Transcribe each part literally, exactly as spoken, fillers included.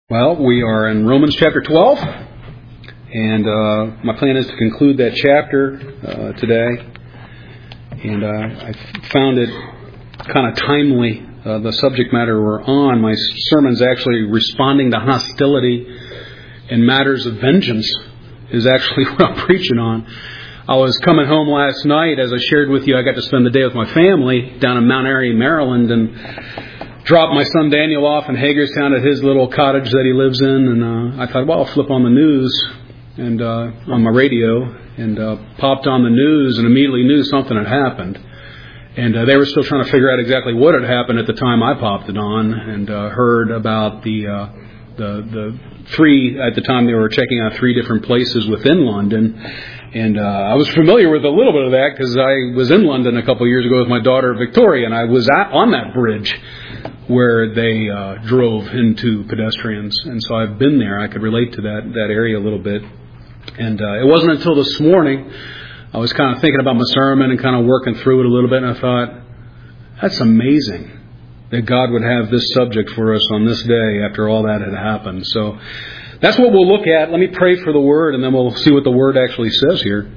Well, we are in Romans chapter twelve, and uh, my plan is to conclude that chapter uh, today. And uh, I found it kind of timely, uh, the subject matter we're on. My sermon's actually responding to hostility and matters of vengeance is actually what I'm preaching on. I was coming home last night, as I shared with you. I got to spend the day with my family down in Mount Airy, Maryland, and dropped my son Daniel off in Hagerstown at his little cottage that he lives in, and uh, I thought, well, I'll flip on the news and uh, on my radio, and uh, popped on the news and immediately knew something had happened. And uh, they were still trying to figure out exactly what had happened at the time I popped it on, and uh, heard about the uh, the the three, at the time they were checking out three different places within London. And uh, I was familiar with a little bit of that because I was in London a couple of years ago with my daughter Victoria, and I was at, on that bridge where they uh, drove into pedestrians. And so I've been there. I could relate to that, that area a little bit. And uh, it wasn't until this morning I was kind of thinking about my sermon and kind of working through it a little bit, and I thought, that's amazing that God would have this subject for us on this day after all that had happened. So that's what we'll look at. Let me pray for the Word, and then we'll see what the Word actually says here.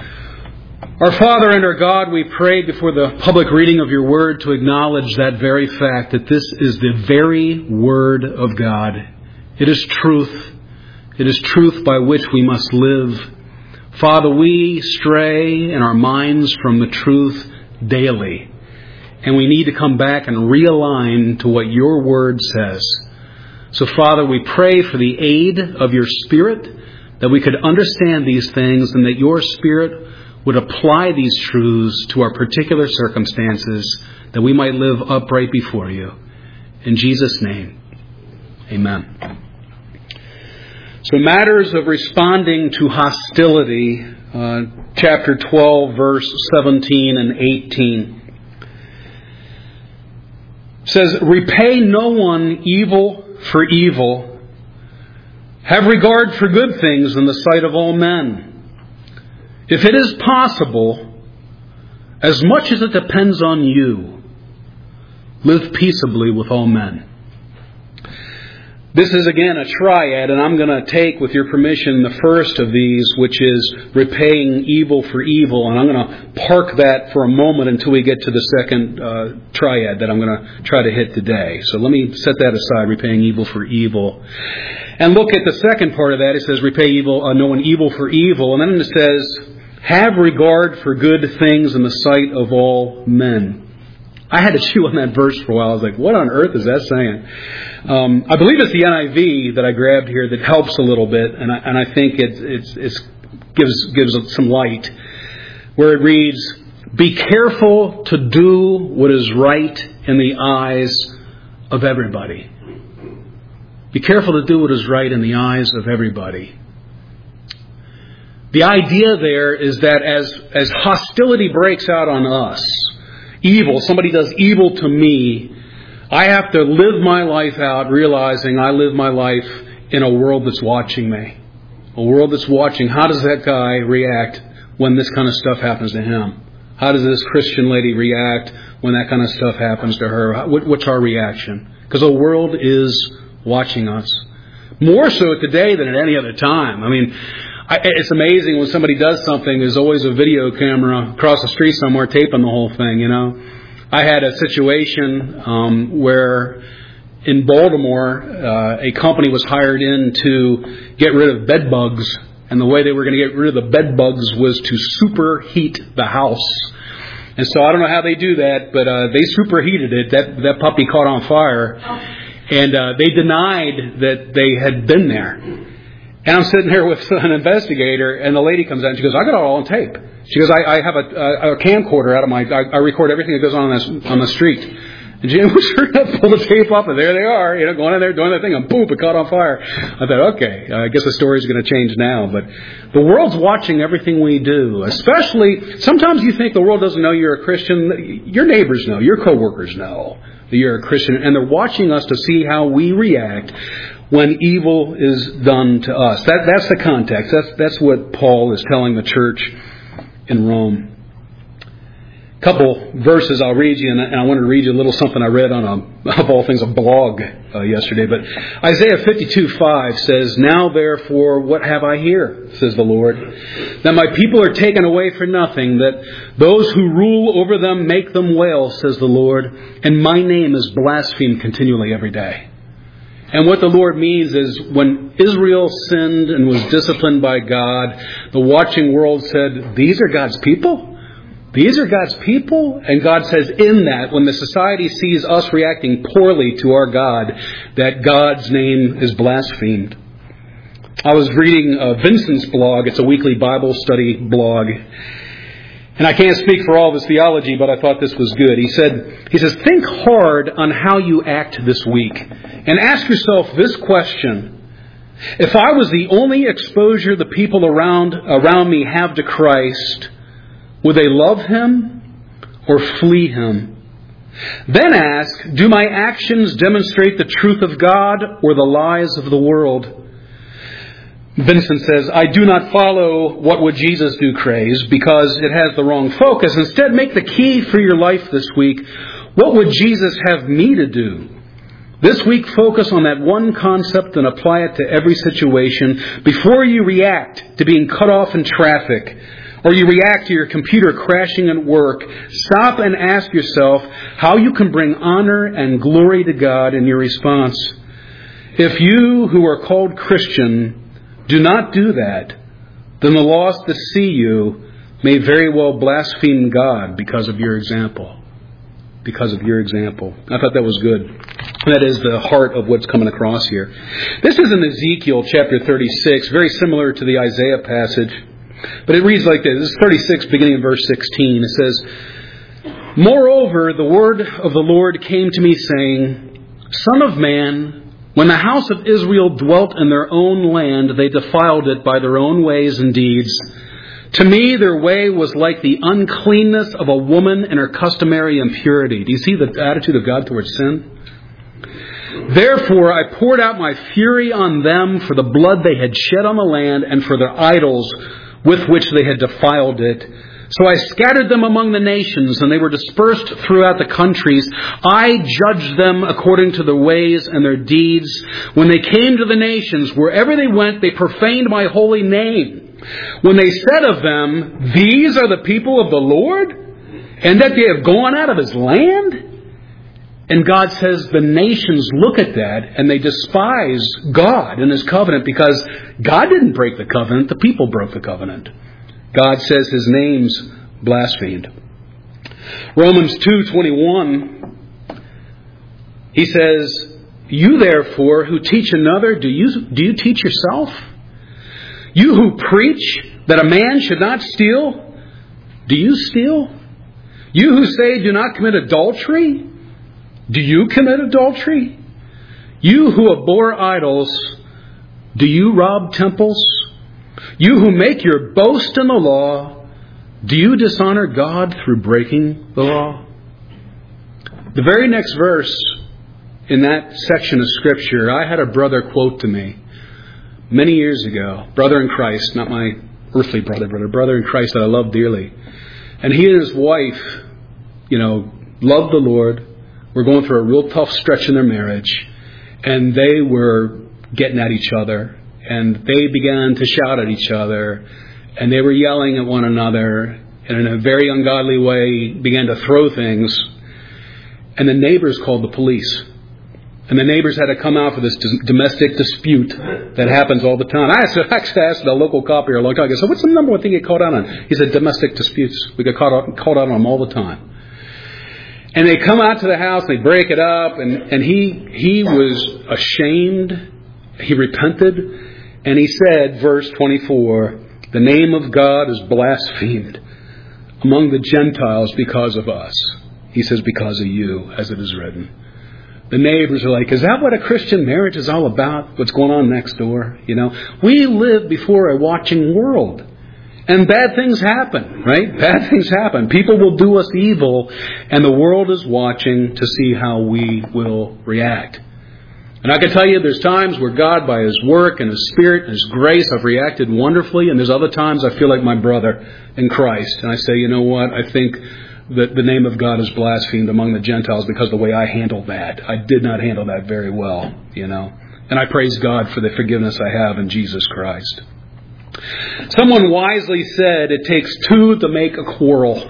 Our Father and our God, we pray before the public reading of your Word to acknowledge that very fact, that this is the very Word of God. It is truth. It is truth by which we must live. Father, we stray in our minds from the truth daily, and we need to come back and realign to what your Word says. So, Father, we pray for the aid of your Spirit, that we could understand these things and that your Spirit would apply these truths to our particular circumstances, that we might live upright before you. In Jesus' name, amen. So, matters of responding to hostility, uh, chapter twelve, verse seventeen and eighteen. Says, repay no one evil for evil. Have regard for good things in the sight of all men. If it is possible, as much as it depends on you, live peaceably with all men. This is again a triad, and I'm going to take, with your permission, the first of these, which is repaying evil for evil. And I'm going to park that for a moment until we get to the second uh, triad that I'm going to try to hit today. So let me set that aside, repaying evil for evil. And look at the second part of that. It says, repay evil, uh, no one evil for evil. And then it says, have regard for good things in the sight of all men. I had to chew on that verse for a while. I was like, what on earth is that saying? Um, I believe it's the N I V that I grabbed here that helps a little bit, and I, and I think it it's, it's gives gives it some light, where it reads, be careful to do what is right in the eyes of everybody. Be careful to do what is right in the eyes of everybody. The idea there is that as as hostility breaks out on us, evil, somebody does evil to me, I have to live my life out realizing I live my life in a world that's watching me. A world that's watching. How does that guy react when this kind of stuff happens to him? How does this Christian lady react when that kind of stuff happens to her? What's our reaction? Because the world is watching us. More so today than at any other time. I mean, I, it's amazing when somebody does something, there's always a video camera across the street somewhere taping the whole thing, you know. I had a situation um, where in Baltimore, uh, a company was hired in to get rid of bed bugs. And the way they were going to get rid of the bed bugs was to superheat the house. And so I don't know how they do that, but uh, they superheated it. That, that puppy caught on fire. And uh, they denied that they had been there. And I'm sitting there with an investigator, and the lady comes out and she goes, I got it all on tape. She goes, I, I have a, a, a camcorder out of my, I, I record everything that goes on on, this, on the street. And Jim was sure enough, pulled the tape up, and there they are, you know, going in there, doing their thing, and boom, it caught on fire. I thought, okay, I guess the story's going to change now. But the world's watching everything we do. Especially, sometimes you think the world doesn't know you're a Christian. Your neighbors know, your coworkers know that you're a Christian, and they're watching us to see how we react when evil is done to us. That, that's the context. That's, that's what Paul is telling the church in Rome. couple verses I'll read you, and I want to read you a little something I read on a, of all things, a blog uh, yesterday. But Isaiah fifty-two five says, "Now therefore, what have I here, says the Lord, that my people are taken away for nothing, that those who rule over them make them wail, says the Lord, and my name is blasphemed continually every day." And what the Lord means is when Israel sinned and was disciplined by God, the watching world said, "These are God's people? These are God's people?" And God says in that, when the society sees us reacting poorly to our God, that God's name is blasphemed. I was reading uh, Vincent's blog. It's a weekly Bible study blog. And I can't speak for all of his theology, but I thought this was good. He said, he says, "Think hard on how you act this week and ask yourself this question. If I was the only exposure the people around, around me have to Christ, would they love Him or flee Him? Then ask, do my actions demonstrate the truth of God or the lies of the world?" Vincent says, "I do not follow what would Jesus do craze because it has the wrong focus. Instead, make the key for your life this week. What would Jesus have me to do? This week, focus on that one concept and apply it to every situation before you react to being cut off in traffic, or you react to your computer crashing at work. Stop and ask yourself how you can bring honor and glory to God in your response. If you who are called Christian do not do that, then the lost that see you may very well blaspheme God because of your example. Because of your example." I thought that was good. That is the heart of what's coming across here. This is in Ezekiel chapter thirty-six, very similar to the Isaiah passage. But it reads like this. This is thirty-six, beginning in verse sixteen. It says, "Moreover, the word of the Lord came to me, saying, Son of man, when the house of Israel dwelt in their own land, they defiled it by their own ways and deeds. To me, their way was like the uncleanness of a woman in her customary impurity." Do you see the attitude of God towards sin? "Therefore, I poured out my fury on them for the blood they had shed on the land and for their idols with which they had defiled it. So I scattered them among the nations, and they were dispersed throughout the countries. I judged them according to their ways and their deeds. When they came to the nations, wherever they went, they profaned my holy name. When they said of them, 'These are the people of the Lord,' and that they have gone out of His land." And God says the nations look at that and they despise God and His covenant because God didn't break the covenant, the people broke the covenant. God says His name's blasphemed. Romans two twenty-one, he says, "You therefore who teach another, do you, do you teach yourself? You who preach that a man should not steal, do you steal? You who say do not commit adultery, do you commit adultery? You who abhor idols, do you rob temples? You who make your boast in the law, do you dishonor God through breaking the law?" The very next verse in that section of Scripture, I had a brother quote to me many years ago. Brother in Christ, not my earthly brother, brother, brother in Christ that I love dearly. And he and his wife, you know, loved the Lord. Were going through a real tough stretch in their marriage. And they were getting at each other. And they began to shout at each other. And they were yelling at one another. And in a very ungodly way, began to throw things. And the neighbors called the police. And the neighbors had to come out for this domestic dispute that happens all the time. I actually asked the local cop here a long time ago, so what's the number one thing you get caught out on? He said, domestic disputes. We get caught out, caught out on them all the time. And they come out to the house, and they break it up, and, and he he was ashamed. He repented, and he said, verse twenty-four, "The name of God is blasphemed among the Gentiles because of us." He says, "Because of you, as it is written." The neighbors are like, "Is that what a Christian marriage is all about? What's going on next door?" You know, we live before a watching world. And bad things happen, right? Bad things happen. People will do us evil, and the world is watching to see how we will react. And I can tell you there's times where God, by His work and His Spirit and His grace, I've reacted wonderfully, and there's other times I feel like my brother in Christ. And I say, you know what? I think that the name of God is blasphemed among the Gentiles because of the way I handled that. I did not handle that very well, you know. And I praise God for the forgiveness I have in Jesus Christ. Someone wisely said it takes two to make a quarrel.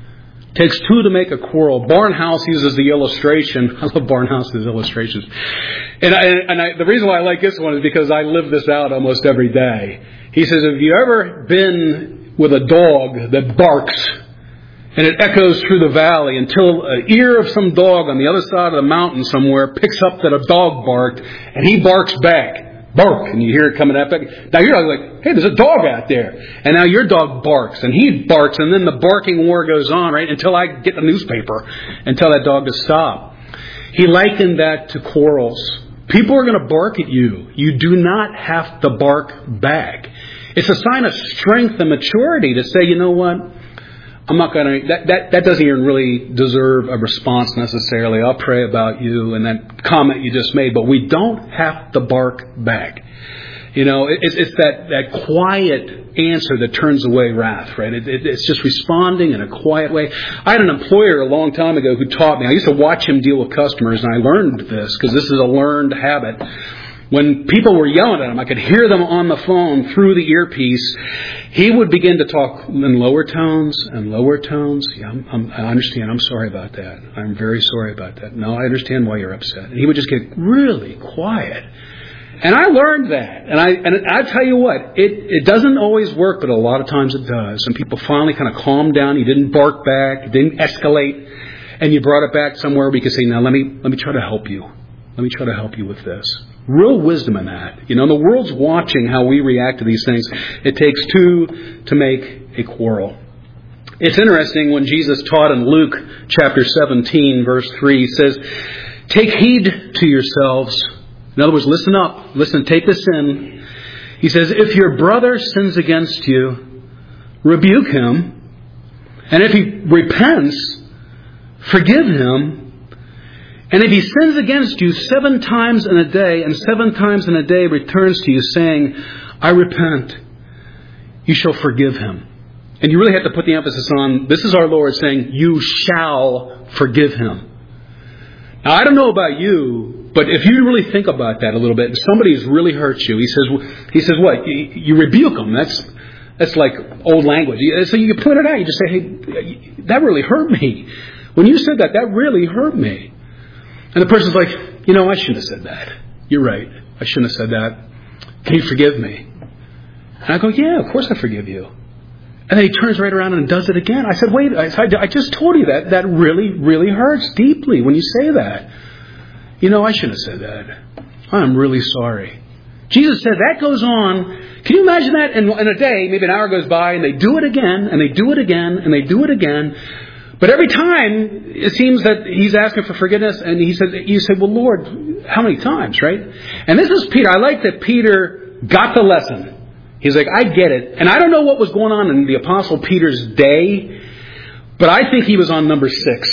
It takes two to make a quarrel. Barnhouse uses the illustration. I love Barnhouse's illustrations. And, I, and I, the reason why I like this one is because I live this out almost every day. He says, have you ever been with a dog that barks and it echoes through the valley until an ear of some dog on the other side of the mountain somewhere picks up that a dog barked and he barks back. Bark, and you hear it coming up. Now you're like, hey, there's a dog out there. And now your dog barks, and he barks, and then the barking war goes on, right, until I get the newspaper and tell that dog to stop. He likened that to quarrels. People are going to bark at you. You do not have to bark back. It's a sign of strength and maturity to say, you know what? I'm not going to, that, that, that doesn't even really deserve a response necessarily. I'll pray about you and that comment you just made, but we don't have to bark back. You know, it, it's that, that quiet answer that turns away wrath, right? It, it, it's just responding in a quiet way. I had an employer a long time ago who taught me, I used to watch him deal with customers, and I learned this because this is a learned habit. When people were yelling at him, I could hear them on the phone through the earpiece. He would begin to talk in lower tones and lower tones. Yeah, I'm, I'm, I understand. I'm sorry about that. I'm very sorry about that. No, I understand why you're upset. And he would just get really quiet. And I learned that. And I and I tell you what, it, it doesn't always work, but a lot of times it does. And people finally kind of calm down. You didn't bark back. You didn't escalate. And you brought it back somewhere where you could say, now let me let me try to help you. Let me try to help you with this. Real wisdom in that. You know, the world's watching how we react to these things. It takes two to make a quarrel. It's interesting when Jesus taught in Luke chapter seventeen, verse three, he says, take heed to yourselves. In other words, listen up. Listen, take this in. He says, if your brother sins against you, rebuke him. And if he repents, forgive him. And if he sins against you seven times in a day, and seven times in a day returns to you saying, I repent, you shall forgive him. And you really have to put the emphasis on, this is our Lord saying, you shall forgive him. Now, I don't know about you, but if you really think about that a little bit, somebody has really hurt you, he says, he says what? You, you rebuke them. That's, that's like old language. So you can point it out. You just say, hey, that really hurt me. When you said that, that really hurt me. And the person's like, you know, I shouldn't have said that. You're right. I shouldn't have said that. Can you forgive me? And I go, yeah, of course I forgive you. And then he turns right around and does it again. I said, wait, I, I just told you that. That really, really hurts deeply when you say that. You know, I shouldn't have said that. I'm really sorry. Jesus said that goes on. Can you imagine that? In, in a day, maybe an hour goes by and they do it again and they do it again and they do it again. But every time, it seems that he's asking for forgiveness, and he said, you say, well, Lord, how many times, right? And this is Peter. I like that Peter got the lesson. He's like, I get it. And I don't know what was going on in the Apostle Peter's day, but I think he was on number six.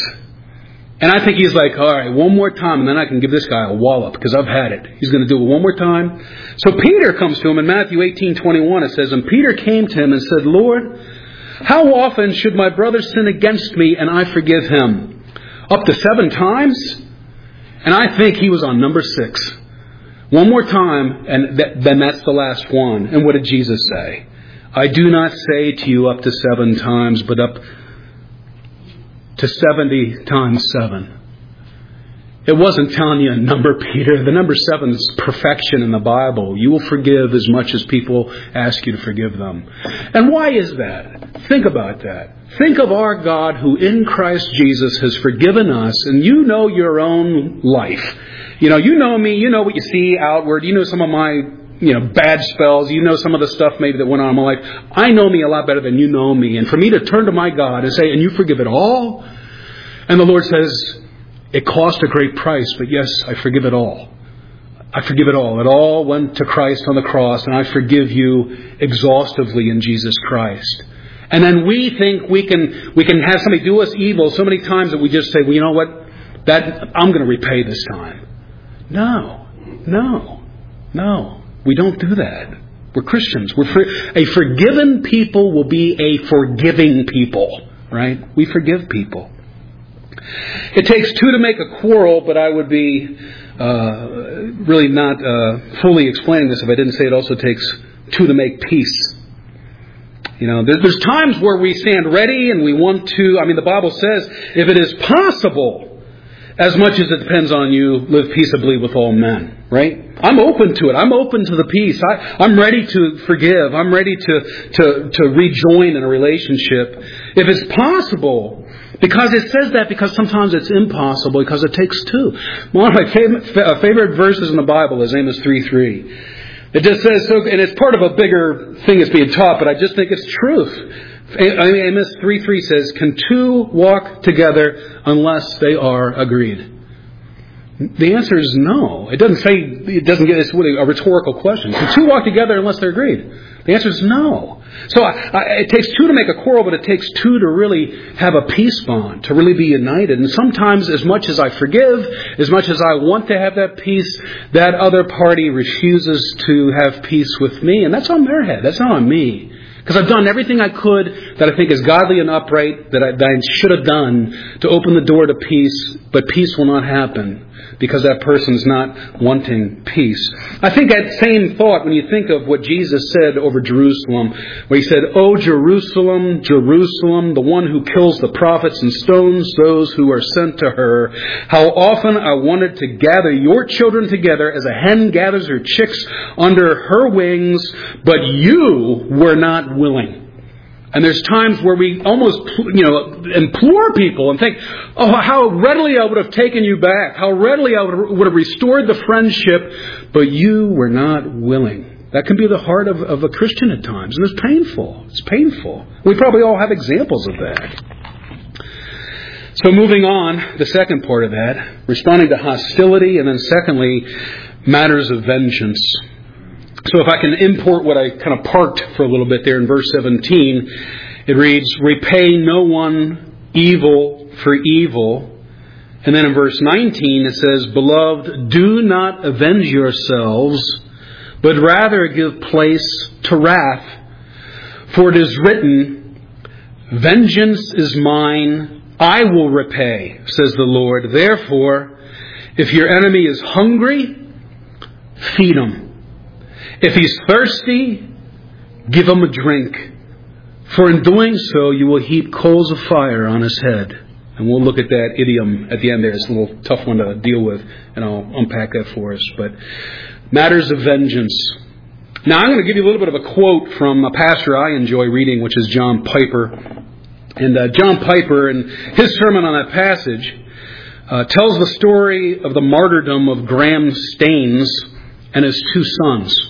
And I think he's like, all right, one more time, and then I can give this guy a wallop, because I've had it. He's going to do it one more time. So Peter comes to him in Matthew eighteen twenty-one. It says, and Peter came to him and said, Lord, how often should my brother sin against me and I forgive him? Up to seven times? And I think he was on number six. One more time, and th- then that's the last one. And what did Jesus say? I do not say to you up to seven times, but up to seventy times seven. It wasn't telling you a number, Peter. The number seven is perfection in the Bible. You will forgive as much as people ask you to forgive them. And why is that? Think about that. Think of our God who in Christ Jesus has forgiven us. And you know your own life. You know, you know me. You know what you see outward. You know some of my, you know, bad spells. You know some of the stuff maybe that went on in my life. I know me a lot better than you know me. And for me to turn to my God and say, and you forgive it all? And the Lord says, it cost a great price, but yes, I forgive it all. I forgive it all. It all went to Christ on the cross, and I forgive you exhaustively in Jesus Christ. And then we think we can we can have somebody do us evil so many times that we just say, well, you know what? That I'm going to repay this time. No, no, no. We don't do that. We're Christians. We're for, a forgiven people will be a forgiving people. right? We forgive people. It takes two to make a quarrel, but I would be uh, really not uh, fully explaining this if I didn't say it also takes two to make peace. You know, there's, there's times where we stand ready and we want to, I mean, the Bible says, if it is possible, as much as it depends on you, live peaceably with all men, right? I'm open to it. I'm open to the peace. I, I'm ready to forgive. I'm ready to, to, to rejoin in a relationship. If it's possible, because it says that because sometimes it's impossible, because it takes two. One of my favorite, favorite verses in the Bible is Amos three three. It just says, so, and it's part of a bigger thing that's being taught, but I just think it's truth. Amos three three says, can two walk together unless they are agreed? The answer is no. It doesn't say, it doesn't get, it's really a rhetorical question. Can two walk together unless they're agreed? The answer is no. So I, I, it takes two to make a quarrel, but it takes two to really have a peace bond, to really be united. And sometimes as much as I forgive, as much as I want to have that peace, that other party refuses to have peace with me. And that's on their head. That's not on me. Because I've done everything I could that I think is godly and upright, that I, that I should have done to open the door to peace, but peace will not happen because that person's not wanting peace. I think that same thought when you think of what Jesus said over Jerusalem, where he said, "O Jerusalem, Jerusalem, the one who kills the prophets and stones those who are sent to her, how often I wanted to gather your children together as a hen gathers her chicks under her wings, but you were not willing." And there's times where we almost, you know, implore people and think, oh, how readily I would have taken you back. How readily I would have restored the friendship, but you were not willing. That can be the heart of, of a Christian at times. And it's painful. It's painful. We probably all have examples of that. So moving on, the second part of that, responding to hostility, and then secondly, matters of vengeance. So if I can import what I kind of parked for a little bit there in verse seventeen, it reads, repay no one evil for evil. And then in verse nineteen it says, beloved, do not avenge yourselves, but rather give place to wrath. For it is written, vengeance is mine, I will repay, says the Lord. Therefore, if your enemy is hungry, feed him. If he's thirsty, give him a drink. For in doing so, you will heap coals of fire on his head. And we'll look at that idiom at the end there. It's a little tough one to deal with, and I'll unpack that for us. But matters of vengeance. Now, I'm going to give you a little bit of a quote from a pastor I enjoy reading, which is John Piper. And uh, John Piper, in his sermon on that passage, uh, tells the story of the martyrdom of Graham Staines and his two sons.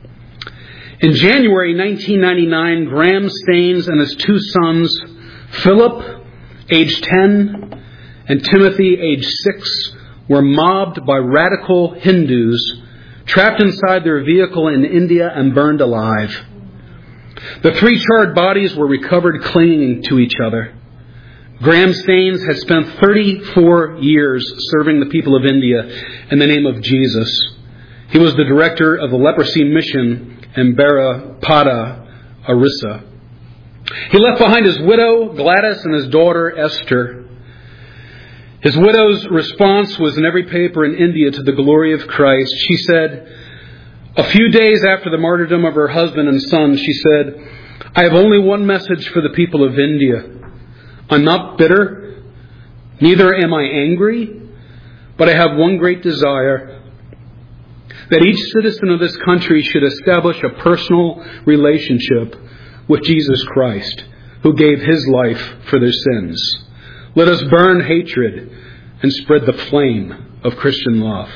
In January nineteen ninety-nine, Graham Staines and his two sons, Philip, age ten, and Timothy, age six, were mobbed by radical Hindus, trapped inside their vehicle in India and burned alive. The three charred bodies were recovered clinging to each other. Graham Staines had spent thirty-four years serving the people of India in the name of Jesus. He was the director of the leprosy mission in Barapada, Orissa. He left behind his widow, Gladys, and his daughter, Esther. His widow's response was in every paper in India to the glory of Christ. She said, a few days after the martyrdom of her husband and son, she said, I have only one message for the people of India. I'm not bitter, neither am I angry, but I have one great desire, that each citizen of this country should establish a personal relationship with Jesus Christ, who gave his life for their sins. Let us burn hatred and spread the flame of Christian love.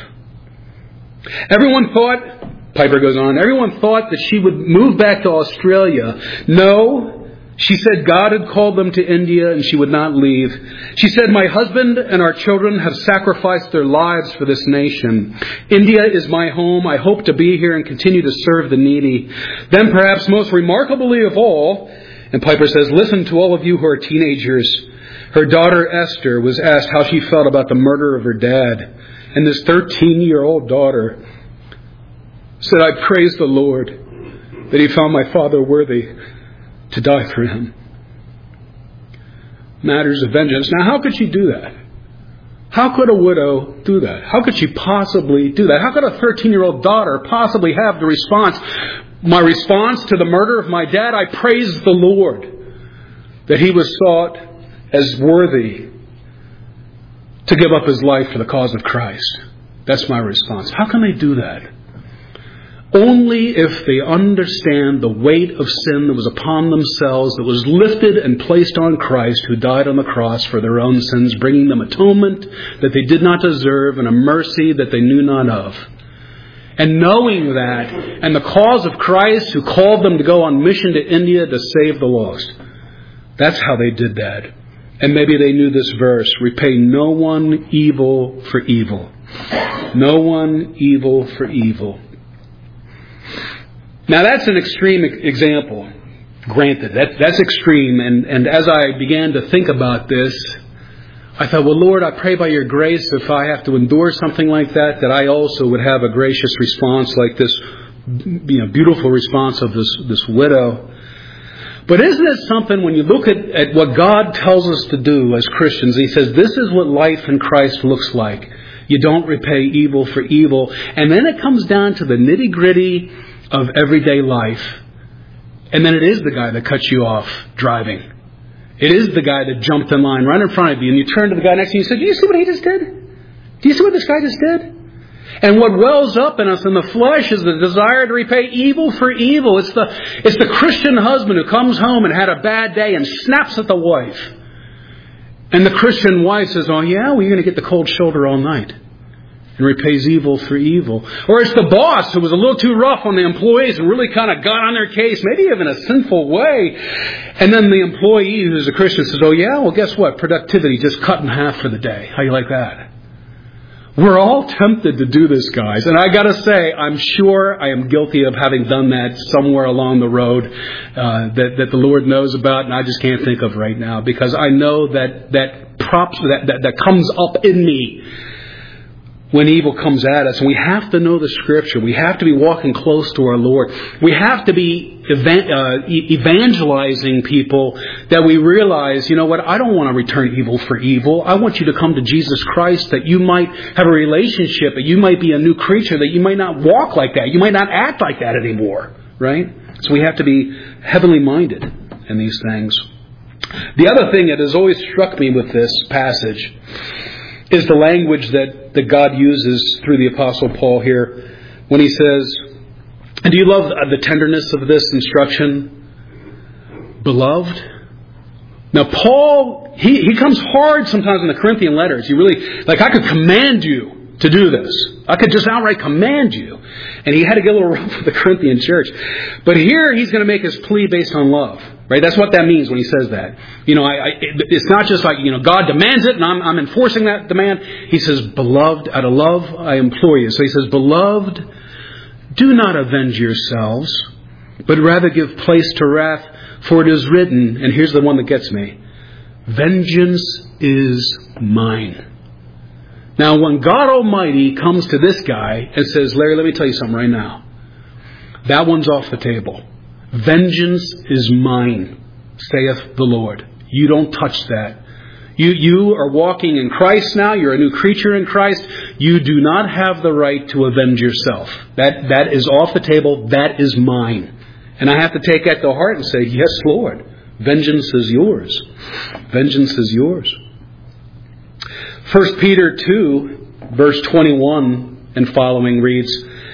Everyone thought, Piper goes on, everyone thought that she would move back to Australia. No, she said God had called them to India and she would not leave. She said, my husband and our children have sacrificed their lives for this nation. India is my home. I hope to be here and continue to serve the needy. Then perhaps most remarkably of all, and Piper says, listen to all of you who are teenagers. Her daughter Esther was asked how she felt about the murder of her dad. And this thirteen-year-old daughter said, I praise the Lord that he found my father worthy to die for him. matters of vengeance. Now, how could she do that? How could a widow do that? How could she possibly do that? How could a thirteen-year-old daughter possibly have the response, my response to the murder of my dad? I praise the Lord that he was thought as worthy to give up his life for the cause of Christ. That's my response. How can they do that? Only if they understand the weight of sin that was upon themselves, that was lifted and placed on Christ, who died on the cross for their own sins, bringing them atonement that they did not deserve and a mercy that they knew not of. And knowing that, and the cause of Christ, who called them to go on mission to India to save the lost. That's how they did that. And maybe they knew this verse, repay no one evil for evil. No one evil for evil. Now that's an extreme example. Granted, that, that's extreme. And, and as I began to think about this, I thought, well, Lord, I pray by your grace, if I have to endure something like that, that I also would have a gracious response like this, you know, beautiful response of this, this widow. But isn't it something when you look at, at what God tells us to do as Christians, He says, this is what life in Christ looks like. You don't repay evil for evil. And then it comes down to the nitty-gritty of everyday life. And then it is the guy that cuts you off driving. It is the guy that jumped in line right in front of you. And you turn to the guy next to you and you say, do you see what he just did? Do you see what this guy just did? And what wells up in us in the flesh is the desire to repay evil for evil. It's the, it's the Christian husband who comes home and had a bad day and snaps at the wife. And the Christian wife says, oh yeah, well, you're going to get the cold shoulder all night. And repays evil for evil. Or it's the boss who was a little too rough on the employees and really kind of got on their case, maybe even in a sinful way. And then the employee who's a Christian says, oh yeah, well guess what? Productivity just cut in half for the day. How you like that? We're all tempted to do this, guys. And I got to say, I'm sure I am guilty of having done that somewhere along the road uh, that, that the Lord knows about, and I just can't think of right now, because I know that that props that, that, that comes up in me when evil comes at us. And we have to know the Scripture. We have to be walking close to our Lord. We have to be evan- uh, evangelizing people that we realize, you know what, I don't want to return evil for evil. I want you to come to Jesus Christ, that you might have a relationship, that you might be a new creature, that you might not walk like that. You might not act like that anymore. Right? So we have to be heavenly minded in these things. The other thing that has always struck me with this passage is the language that, that God uses through the Apostle Paul here when he says, and do you love the tenderness of this instruction? Beloved. Now Paul, he, he comes hard sometimes in the Corinthian letters. He really, like, I could command you to do this. I could just outright command you. And he had to get a little rough with the Corinthian church. But here he's going to make his plea based on love. Right? That's what that means when he says that. You know, I, I, it's not just like, you know, God demands it and I'm, I'm enforcing that demand. He says, beloved, out of love, I implore you. So he says, beloved, do not avenge yourselves, but rather give place to wrath, for it is written, and here's the one that gets me, vengeance is mine. Now, when God Almighty comes to this guy and says, Larry, let me tell you something right now. That one's off the table. Vengeance is mine, saith the Lord. You don't touch that. You, you are walking in Christ now. You're a new creature in Christ. You do not have the right to avenge yourself. That, that is off the table. That is mine. And I have to take that to heart and say, yes, Lord, vengeance is yours. Vengeance is yours. First Peter two, verse twenty-one and following reads,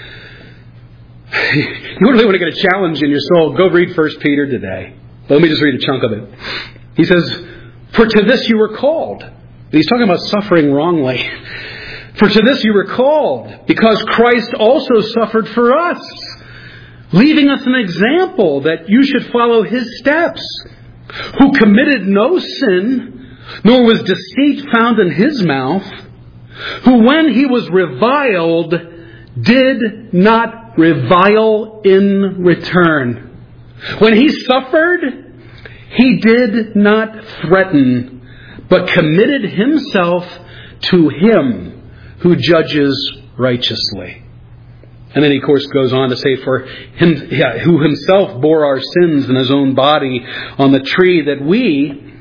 you really want to get a challenge in your soul, go read First Peter today. Let me just read a chunk of it. He says, for to this you were called. He's talking about suffering wrongly. For to this you were called, because Christ also suffered for us, leaving us an example that you should follow His steps, who committed no sin, nor was deceit found in His mouth, who when He was reviled, did not revile in return. When He suffered, He did not threaten, but committed Himself to Him who judges righteously. And then he, of course, goes on to say, for him, yeah, who Himself bore our sins in His own body on the tree, that we,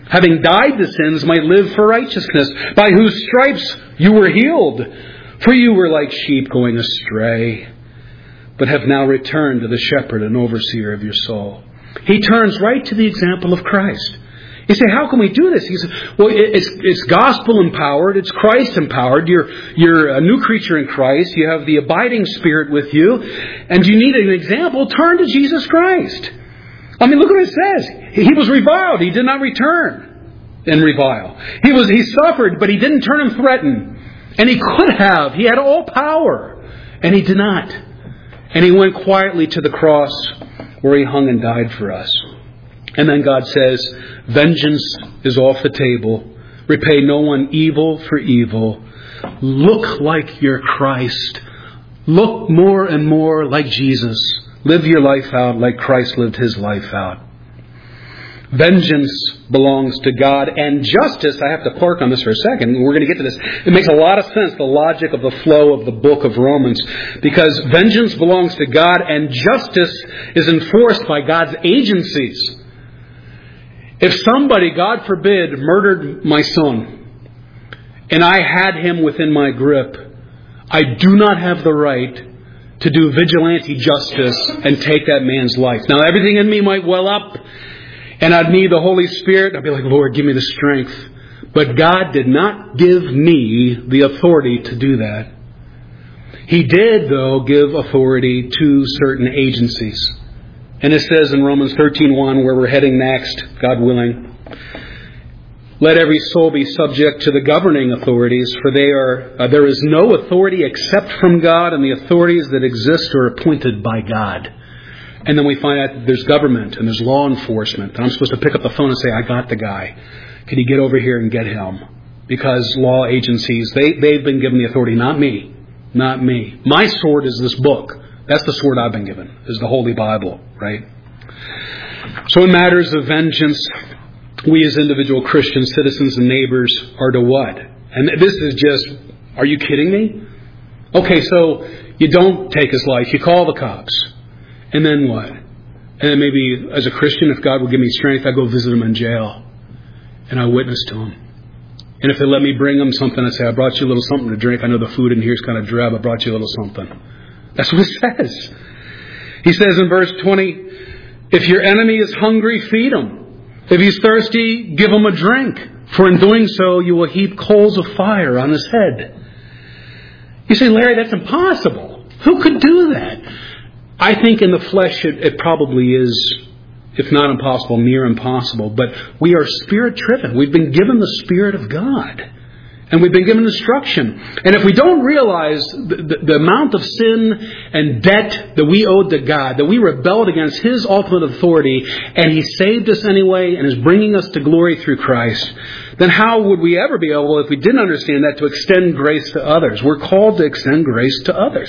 having died to sins, might live for righteousness, by whose stripes you were healed. For you were like sheep going astray, but have now returned to the shepherd and overseer of your soul. He turns right to the example of Christ. You say, how can we do this? He says, well, it's, it's gospel empowered. It's Christ empowered. You're, you're a new creature in Christ. You have the abiding Spirit with you. And you need an example. Turn to Jesus Christ. I mean, look what it says. He was reviled. He did not return and revile. He was, he suffered, but he didn't turn and threaten. And he could have. He had all power. And he did not. And he went quietly to the cross where he hung and died for us. And then God says, vengeance is off the table. Repay no one evil for evil. Look like you're Christ. Look more and more like Jesus. Live your life out like Christ lived his life out. Vengeance belongs to God, and justice, I have to park on this for a second. We're going to get to this. It makes a lot of sense, the logic of the flow of the book of Romans, because vengeance belongs to God and justice is enforced by God's agencies. If somebody, God forbid, murdered my son, and I had him within my grip, I do not have the right to do vigilante justice and take that man's life. Now, everything in me might well up, and I'd need the Holy Spirit. I'd be like, Lord, give me the strength. But God did not give me the authority to do that. He did, though, give authority to certain agencies. And it says in Romans thirteen one, where we're heading next, God willing, let every soul be subject to the governing authorities, for they are uh, there is no authority except from God, and the authorities that exist are appointed by God. And then we find out that there's government and there's law enforcement. And I'm supposed to pick up the phone and say, I got the guy. Can you get over here and get him? Because law agencies, they, they've been given the authority, not me. Not me. My sword is this book. That's the sword I've been given, is the Holy Bible, right? So in matters of vengeance, we as individual Christian citizens and neighbors are to what? And this is just, are you kidding me? Okay, so you don't take his life. You call the cops. And then what? And then maybe as a Christian, if God will give me strength, I go visit him in jail. And I witness to him. And if they let me bring him something, I say, I brought you a little something to drink. I know the food in here is kind of drab. I brought you a little something. That's what it says. He says in verse twenty, if your enemy is hungry, feed him. If he's thirsty, give him a drink. For in doing so, you will heap coals of fire on his head. You say, Larry, that's impossible. Who could do that? I think in the flesh it, it probably is, if not impossible, near impossible. But we are Spirit-driven. We've been given the Spirit of God. And we've been given instruction. And if we don't realize the, the, the amount of sin and debt that we owed to God, that we rebelled against His ultimate authority, and He saved us anyway and is bringing us to glory through Christ, then how would we ever be able, if we didn't understand that, to extend grace to others? We're called to extend grace to others.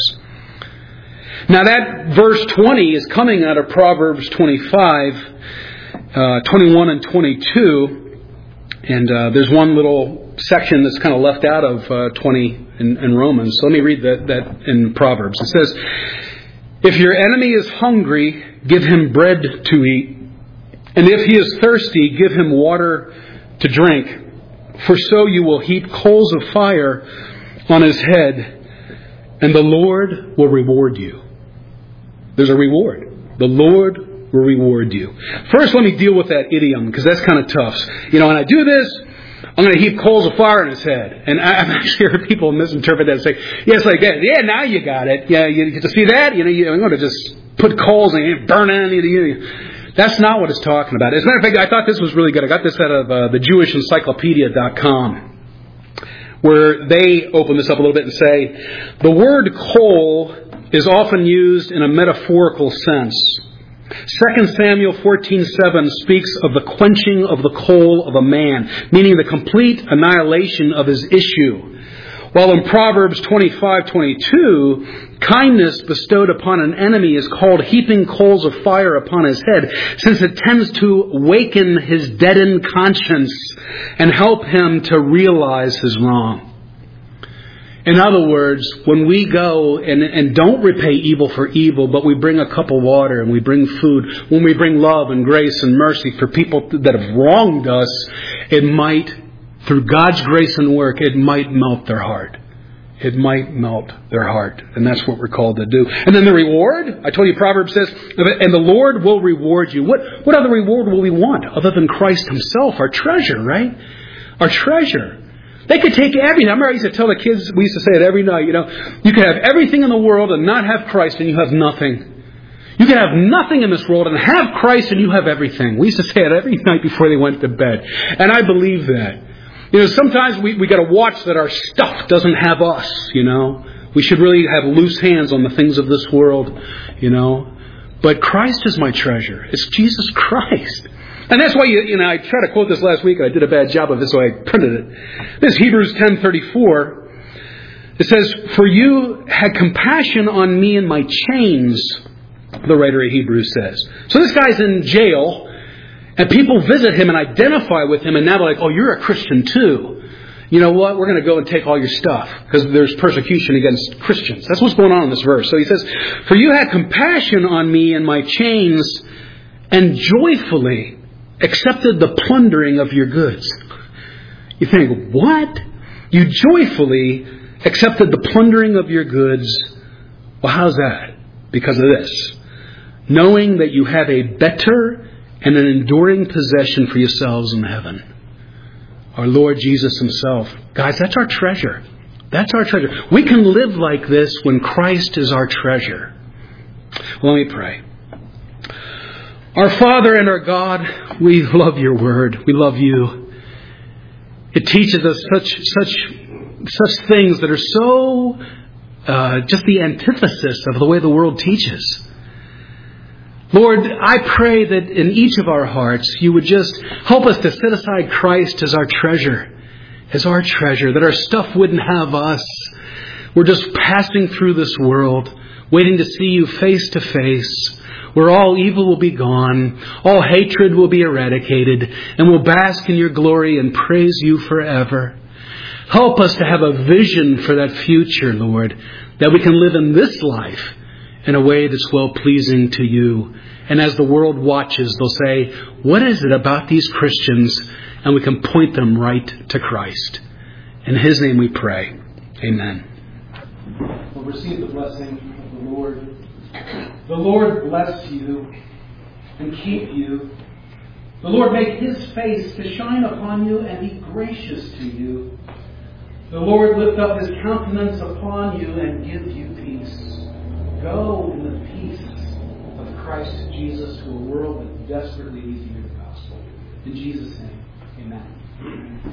Now that verse twenty is coming out of Proverbs twenty-five, uh, twenty-one and twenty-two. And uh, there's one little section that's kind of left out of uh, twenty in, in Romans. So let me read that, that in Proverbs. It says, if your enemy is hungry, give him bread to eat. And if he is thirsty, give him water to drink. For so you will heap coals of fire on his head, and the Lord will reward you. There's a reward. The Lord will reward you. First, let me deal with that idiom, because that's kind of tough. You know, when I do this, I'm going to heap coals of fire in his head. And I've actually heard people misinterpret that and say, yeah, it's like, yeah, now you got it. Yeah, you get to see that? You know, you're going to just put coals and burn it. You. That's not what it's talking about. As a matter of fact, I thought this was really good. I got this out of uh, the Jewish Encyclopedia dot com, where they open this up a little bit and say, the word coal is often used in a metaphorical sense. Second Samuel fourteen seven speaks of the quenching of the coal of a man, meaning the complete annihilation of his issue. While in Proverbs twenty-five twenty-two, kindness bestowed upon an enemy is called heaping coals of fire upon his head, since it tends to waken his deadened conscience and help him to realize his wrong. In other words, when we go and, and don't repay evil for evil, but we bring a cup of water and we bring food, when we bring love and grace and mercy for people that have wronged us, it might, through God's grace and work, it might melt their heart. It might melt their heart. And that's what we're called to do. And then the reward, I told you Proverbs says, and the Lord will reward you. What, what other reward will we want other than Christ Himself, our treasure, right? Our treasure. They could take everything. I remember I used to tell the kids, we used to say it every night, you know, you could have everything in the world and not have Christ and you have nothing. You can have nothing in this world and have Christ and you have everything. We used to say it every night before they went to bed. And I believe that. You know, sometimes we, we got to watch that our stuff doesn't have us, you know. We should really have loose hands on the things of this world, you know. But Christ is my treasure. It's Jesus Christ. And that's why, you, you know, I tried to quote this last week and I did a bad job of it, so I printed it. This is Hebrews ten thirty-four. It says, "For you had compassion on me in my chains," the writer of Hebrews says. So this guy's in jail, and people visit him and identify with him, and now they're like, "Oh, you're a Christian too. You know what? We're going to go and take all your stuff," because there's persecution against Christians. That's what's going on in this verse. So he says, "For you had compassion on me in my chains, and joyfully accepted the plundering of your goods." You think, what? You joyfully accepted the plundering of your goods. Well, how's that? Because of this. "Knowing that you have a better and an enduring possession for yourselves in heaven." Our Lord Jesus Himself. Guys, that's our treasure. That's our treasure. We can live like this when Christ is our treasure. Well, let me pray. Our Father and our God, we love your word. We love you. It teaches us such such such things that are so uh, just the antithesis of the way the world teaches. Lord, I pray that in each of our hearts you would just help us to set aside Christ as our treasure, as our treasure, that our stuff wouldn't have us. We're just passing through this world, waiting to see you face to face, where all evil will be gone, all hatred will be eradicated, and we'll bask in your glory and praise you forever. Help us to have a vision for that future, Lord, that we can live in this life in a way that's well-pleasing to you. And as the world watches, they'll say, what is it about these Christians? And we can point them right to Christ. In His name we pray. Amen. We'll receive the blessing of the Lord. The Lord bless you and keep you. The Lord make His face to shine upon you and be gracious to you. The Lord lift up His countenance upon you and give you peace. Go in the peace of Christ Jesus to a world that desperately needs to hear the gospel. In Jesus' name, amen.